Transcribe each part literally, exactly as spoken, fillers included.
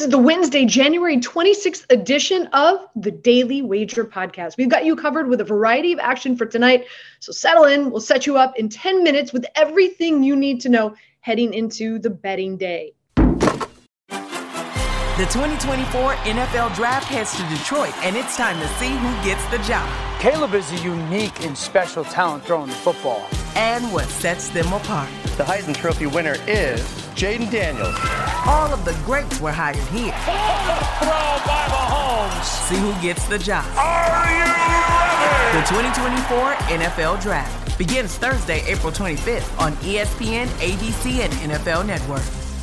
is the Wednesday, January twenty-sixth edition of the Daily Wager Podcast. We've got you covered with a variety of action for tonight. So settle in. We'll set you up in ten minutes with everything you need to know heading into the betting day. The twenty twenty-four N F L Draft heads to Detroit, and it's time to see who gets the job. Caleb is a unique and special talent throwing the football. And what sets them apart. The Heisman Trophy winner is Jaden Daniels. All of the greats were hired here. Throw by Mahomes. See who gets the job. Are you ready? The twenty twenty-four N F L Draft begins Thursday, April twenty-fifth on E S P N, A B C, and N F L Network.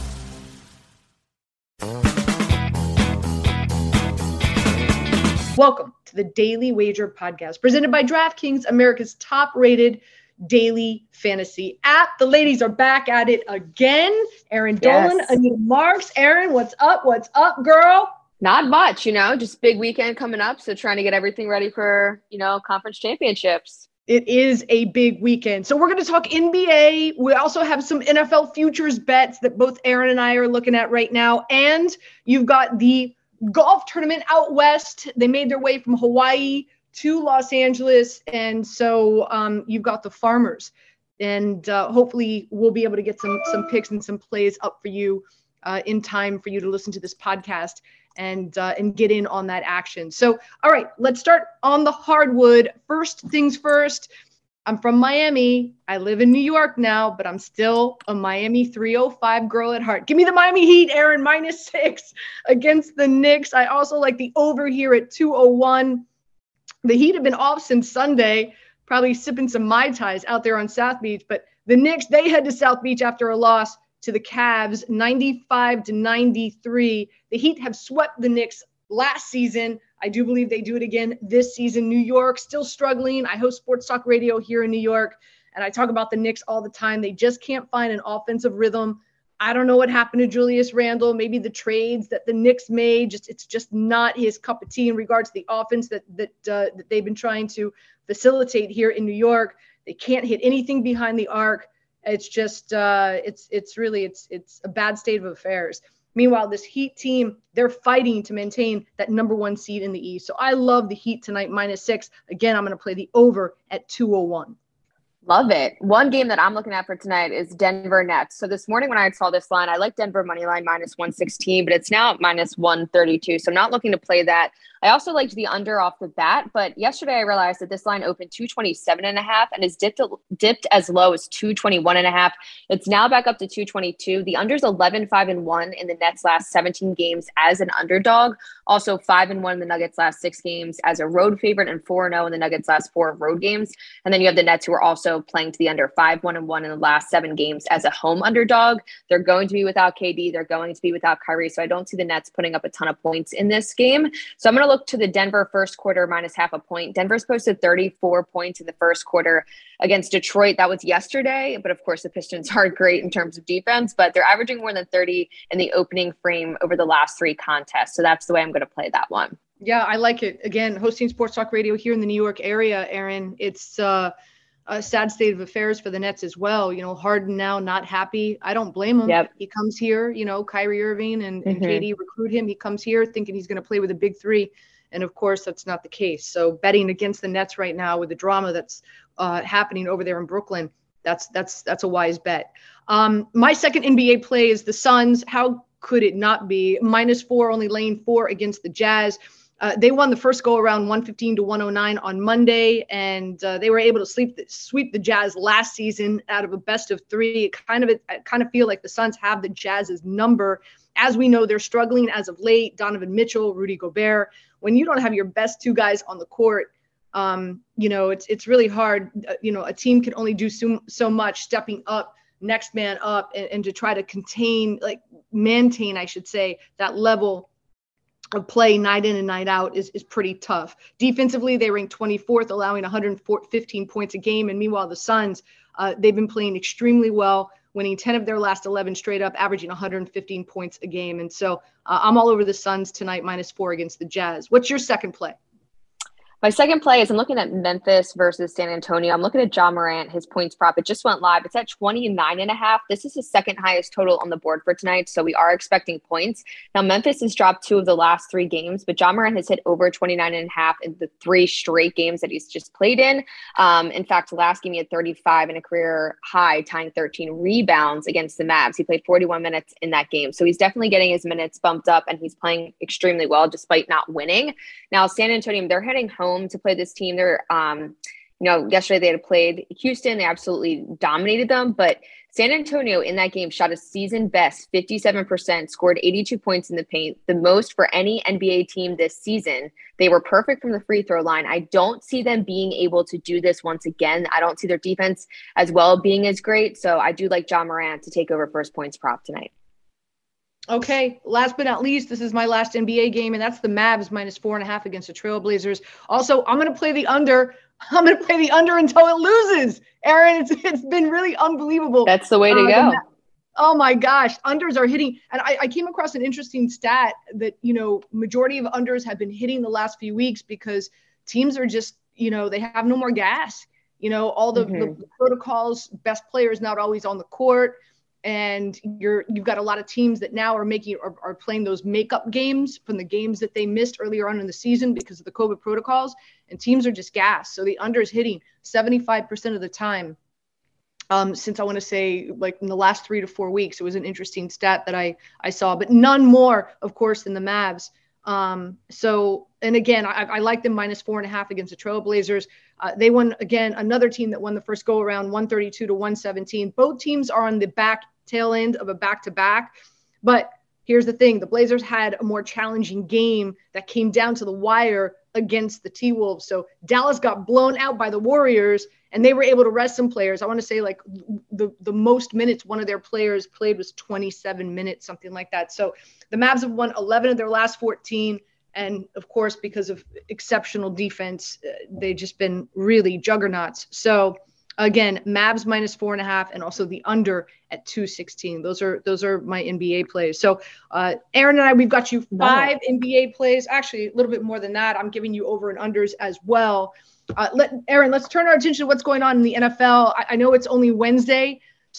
Welcome to the Daily Wager Podcast, presented by DraftKings, America's top-rated daily fantasy app. The ladies are back at it again. Erin Dolan, Yes. Anita Marks. Erin, what's up? What's up, girl? Not much, you know, just big weekend coming up. So trying to get everything ready for, you know, conference championships. It is a big weekend. So we're going to talk N B A. We also have some N F L futures bets that both Erin and I are looking at right now. And you've got the golf tournament out west. They made their way from Hawaii to Los Angeles. And so um, you've got the Farmers. And uh, hopefully we'll be able to get some some picks and some plays up for you uh, in time for you to listen to this podcast and uh, and get in on that action. So, all right, let's start on the hardwood. First things first, I'm from Miami. I live in New York now, but I'm still a Miami three oh five girl at heart. Give me the Miami Heat, Erin, minus six against the Knicks. I also like the over here at two oh one. The Heat have been off since Sunday, probably sipping some Mai Tais out there on South Beach. But the Knicks, they head to South Beach after a loss to the Cavs, ninety-five to ninety-three. The Heat have swept the Knicks last season. I do believe they do it again this season. New York still struggling. I host Sports Talk Radio here in New York, and I talk about the Knicks all the time. They just can't find an offensive rhythm. I don't know what happened to Julius Randle. Maybe the trades that the Knicks made, just it's just not his cup of tea in regards to the offense that that uh, that they've been trying to facilitate here in New York. They can't hit anything behind the arc. It's just uh, it's it's really it's it's a bad state of affairs. Meanwhile, this Heat team, they're fighting to maintain that number one seed in the East. So I love the Heat tonight, minus six. Again, I'm going to play the over at two oh one. Love it. One game that I'm looking at for tonight is Denver Nets. So this morning when I saw this line, I like Denver money line minus one sixteen, but it's now at minus one thirty-two. So I'm not looking to play that. I also liked the under off the bat, but yesterday I realized that this line opened two twenty-seven and a half and is dipped, dipped as low as two twenty-one and a half. It's now back up to two twenty-two. The under's eleven, five and one in the Nets last seventeen games as an underdog. Also five and one in the Nuggets last six games as a road favorite and four and oh in the Nuggets last four road games. And then you have the Nets who are also playing to the under five, one and one in the last seven games as a home underdog. They're going to be without K D. They're going to be without Kyrie. So I don't see the Nets putting up a ton of points in this game. So I'm going to look to the Denver first quarter minus half a point. Denver's posted thirty-four points in the first quarter against Detroit. That was yesterday. But of course, the Pistons aren't great in terms of defense, but they're averaging more than thirty in the opening frame over the last three contests. So that's the way I'm going to play that one. Yeah, I like it. Again, hosting Sports Talk Radio here in the New York area, Erin, it's uh, a sad state of affairs for the Nets as well. You know, Harden now not happy. I don't blame him. Yep. He comes here, you know, Kyrie Irving and, and mm-hmm. K D recruit him. He comes here thinking he's going to play with a big three. And of course, that's not the case. So betting against the Nets right now with the drama that's uh, happening over there in Brooklyn, that's that's that's a wise bet. Um, my second N B A play is the Suns. How could it not be? Minus four, only laying four against the Jazz. Uh, they won the first go around one fifteen to one oh nine on Monday, and uh, they were able to sweep the, sweep the Jazz last season out of a best of three. It kind of I kind of feel like the Suns have the Jazz's number. As we know, they're struggling as of late. Donovan Mitchell, Rudy Gobert. When you don't have your best two guys on the court, um, you know, it's it's really hard. Uh, you know, a team can only do so, so much stepping up, next man up, and, and to try to contain, like maintain, I should say, that level of play night in and night out is, is pretty tough. Defensively, they rank twenty-fourth, allowing one hundred fifteen points a game. And meanwhile, the Suns, uh, they've been playing extremely well, winning ten of their last eleven straight up, averaging one hundred fifteen points a game. And so uh, I'm all over the Suns tonight, minus four against the Jazz. What's your second play? My second play is I'm looking at Memphis versus San Antonio. I'm looking at Ja Morant, his points prop. It just went live. It's at twenty-nine and a half. This is the second highest total on the board for tonight, so we are expecting points. Now, Memphis has dropped two of the last three games, but Ja Morant has hit over twenty-nine and a half in the three straight games that he's just played in. Um, in fact, last game he had thirty-five and a career high, tying thirteen rebounds against the Mavs. He played forty-one minutes in that game, so he's definitely getting his minutes bumped up, and he's playing extremely well despite not winning. Now, San Antonio, they're heading home to play this team. They're, um, you know, yesterday they had played Houston. They absolutely dominated them, but San Antonio in that game shot a season best fifty-seven percent, scored eighty-two points in the paint, the most for any N B A team this season. They were perfect from the free throw line. I don't see them being able to do this once again. I don't see their defense as well being as great. So I do like Ja Morant to take over first points prop tonight. Okay, last but not least, this is my last N B A game, and that's the Mavs minus four and a half against the Trailblazers. Also, I'm going to play the under. I'm going to play the under until it loses. Aaron, it's it's been really unbelievable. That's the way to uh, go. Oh my gosh, unders are hitting. And I, I came across an interesting stat that, you know, majority of unders have been hitting the last few weeks because teams are just, you know, they have no more gas. You know, all the, mm-hmm. the protocols, best players not always on the court. And you're, you've got a lot of teams that now are making are, are playing those makeup games from the games that they missed earlier on in the season because of the COVID protocols, and teams are just gassed. So the under is hitting seventy-five percent of the time um, since I want to say like in the last three to four weeks. It was an interesting stat that I, I saw, but none more, of course, than the Mavs. Um, so, and again, I, I like them minus four and a half against the Trailblazers. Uh, they won, again, another team that won the first go around, one thirty-two to one seventeen. Both teams are on the back tail end of a back-to-back. But here's the thing. The Blazers had a more challenging game that came down to the wire against the T-Wolves. So Dallas got blown out by the Warriors, and they were able to rest some players. I want to say like the, the most minutes one of their players played was twenty-seven minutes, something like that. So the Mavs have won eleven of their last fourteen. And of course, because of exceptional defense, uh, they've just been really juggernauts. So again, Mavs minus four and a half, and also the under at two sixteen. Those are those are my N B A plays. So uh, Aaron and I, we've got you five N B A plays. Actually, a little bit more than that. I'm giving you over and unders as well. Uh, let Aaron, let's turn our attention to what's going on in the N F L. I, I know it's only Wednesday,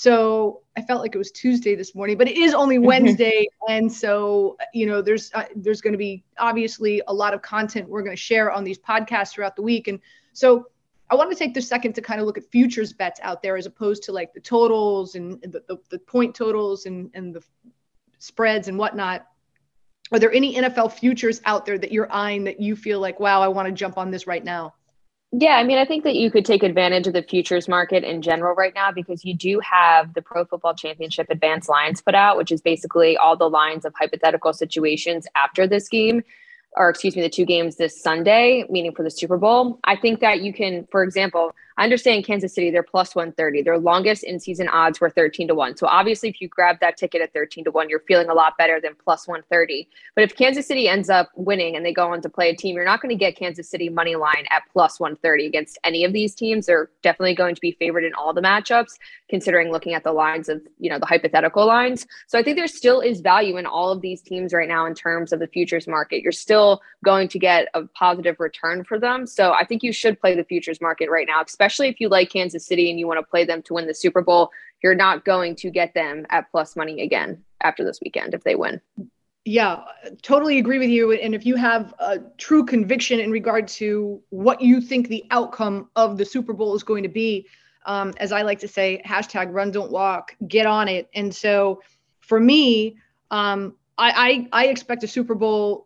so I felt like it was Tuesday this morning, but it is only Wednesday, and so you know there's uh, there's going to be obviously a lot of content we're going to share on these podcasts throughout the week, and so I want to take this second to kind of look at futures bets out there as opposed to like the totals and the, the, the point totals and, and the spreads and whatnot. Are there any N F L futures out there that you're eyeing that you feel like, wow, I want to jump on this right now? Yeah, I mean, I think that you could take advantage of the futures market in general right now because you do have the Pro Football Championship advanced lines put out, which is basically all the lines of hypothetical situations after this game. Or excuse me, the two games this Sunday, meaning for the Super Bowl. I think that you can, for example, I understand Kansas City, they're plus one thirty. Their longest in-season odds were thirteen to one. So obviously, if you grab that ticket at thirteen to one, you're feeling a lot better than plus one thirty. But if Kansas City ends up winning and they go on to play a team, you're not going to get Kansas City money line at plus one thirty against any of these teams. They're definitely going to be favored in all the matchups, considering looking at the lines of, you know, the hypothetical lines. So I think there still is value in all of these teams right now in terms of the futures market. You're still going to get a positive return for them. So I think you should play the futures market right now, especially if you like Kansas City and you want to play them to win the Super Bowl. You're not going to get them at plus money again after this weekend if they win. Yeah, totally agree with you. And if you have a true conviction in regard to what you think the outcome of the Super Bowl is going to be, um, as I like to say, hashtag run, don't walk, get on it. And so for me, um, I, I, I expect a Super Bowl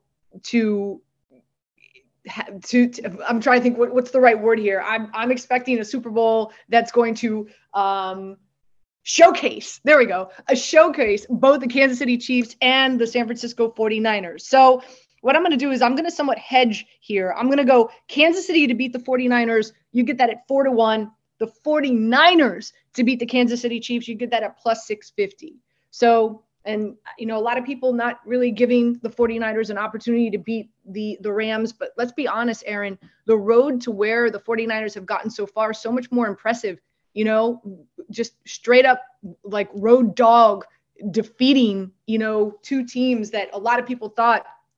to To, to I'm trying to think what, what's the right word here. I'm I'm expecting a Super Bowl that's going to um, showcase, there we go, a showcase both the Kansas City Chiefs and the San Francisco forty-niners. So what I'm going to do is I'm going to somewhat hedge here. I'm going to go Kansas City to beat the forty-niners. You get that at four to one. The forty-niners to beat the Kansas City Chiefs. You get that at plus six fifty. So, and, you know, a lot of people not really giving the forty-niners an opportunity to beat the, the Rams. But let's be honest, Aaron, the road to where the forty-niners have gotten so far is so much more impressive, you know, just straight up like road dog defeating, you know, two teams that a lot of people thought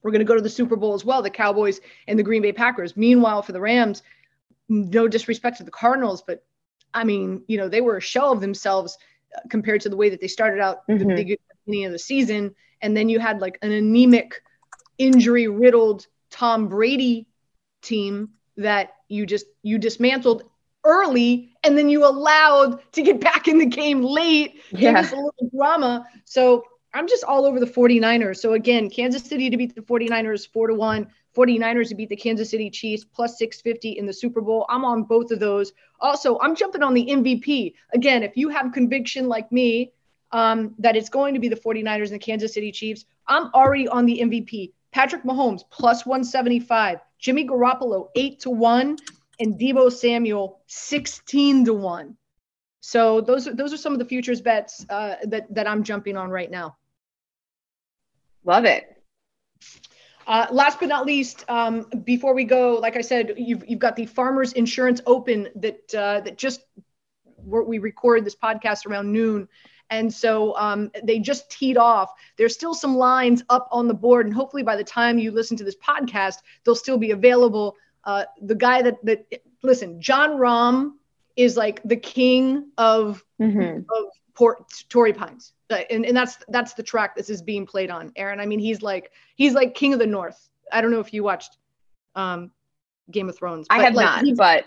We're going to go to the Super Bowl as well, the Cowboys and the Green Bay Packers. Meanwhile, for the Rams, no disrespect to the Cardinals, but I mean, you know, they were a shell of themselves compared to the way that they started out mm-hmm. the beginning of the season. And then you had like an anemic, injury-riddled Tom Brady team that you just you dismantled early, and then you allowed to get back in the game late. Yeah. Gave us a little drama. So I'm just all over the 49ers. So again, Kansas City to beat the 49ers four to one, 49ers to beat the Kansas City Chiefs plus six fifty in the Super Bowl. I'm on both of those. Also, I'm jumping on the M V P. Again, if you have conviction like me um, that it's going to be the 49ers and the Kansas City Chiefs, I'm already on the M V P. Patrick Mahomes plus one seventy-five, Jimmy Garoppolo eight to one, and Deebo Samuel sixteen to one. So those are those are some of the futures bets uh, that that I'm jumping on right now. Love it. Uh, last but not least, um, before we go, like I said, you've you've got the Farmers Insurance Open that uh, that just we recorded this podcast around noon. And so um, they just teed off. There's still some lines up on the board, and hopefully by the time you listen to this podcast, they'll still be available. Uh, the guy that that listen, Jon Rahm is like the king of mm-hmm. of Port, Torrey Pines, and and that's that's the track this is being played on, Aaron. I mean, he's like he's like king of the North. I don't know if you watched um, Game of Thrones. I have like, not, but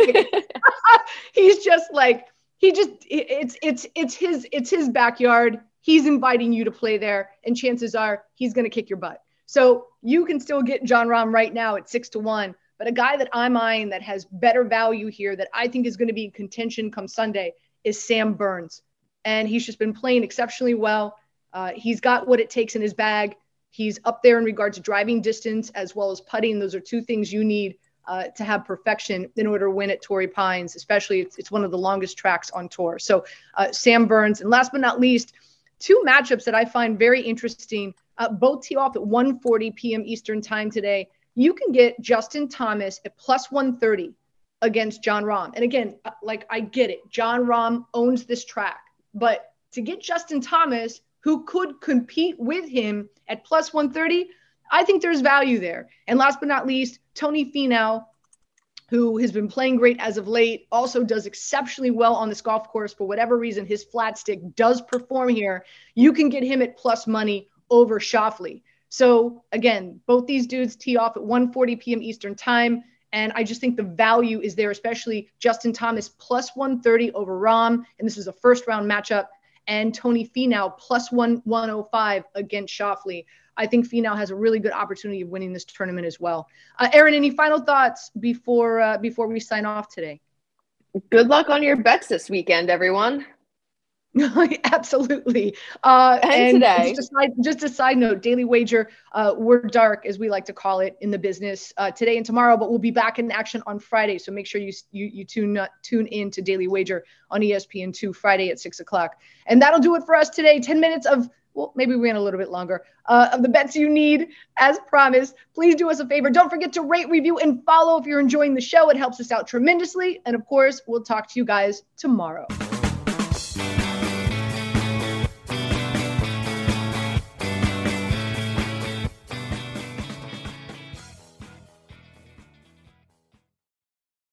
he's just like. He just it's it's it's his it's his backyard. He's inviting you to play there, and chances are he's going to kick your butt. So you can still get Jon Rahm right now at six to one. But a guy that I'm eyeing that has better value here that I think is going to be in contention come Sunday is Sam Burns, and he's just been playing exceptionally well. Uh, he's got what it takes in his bag. He's up there in regard to driving distance as well as putting. Those are two things you need Uh, to have perfection in order to win at Torrey Pines, especially it's, it's one of the longest tracks on tour. So uh, Sam Burns, and last but not least, two matchups that I find very interesting, uh, both tee off at one forty p.m. Eastern time today. You can get Justin Thomas at plus one thirty against Jon Rahm. And again, like I get it, Jon Rahm owns this track, but to get Justin Thomas, who could compete with him at plus one thirty, I think there's value there. And last but not least, Tony Finau, who has been playing great as of late, also does exceptionally well on this golf course. For whatever reason, his flat stick does perform here. You can get him at plus money over Schauffele. So again, both these dudes tee off at one forty p.m. Eastern time. And I just think the value is there, especially Justin Thomas plus one thirty over Rahm. And this is a first round matchup. And Tony Finau plus one oh five against Schauffele. I think Finau has a really good opportunity of winning this tournament as well. Uh, Aaron, any final thoughts before uh, before we sign off today? Good luck on your bets this weekend, everyone. Absolutely. Uh, and, and today. Just a, side, just a side note, Daily Wager, uh, we're dark, as we like to call it in the business, uh, today and tomorrow, but we'll be back in action on Friday. So make sure you you, you tune uh, tune in to Daily Wager on E S P N two Friday at six o'clock. And that'll do it for us today. ten minutes of Well, maybe we went a little bit longer, uh, of the bets you need, as promised. Please do us a favor. Don't forget to rate, review, and follow if you're enjoying the show. It helps us out tremendously. And, of course, we'll talk to you guys tomorrow.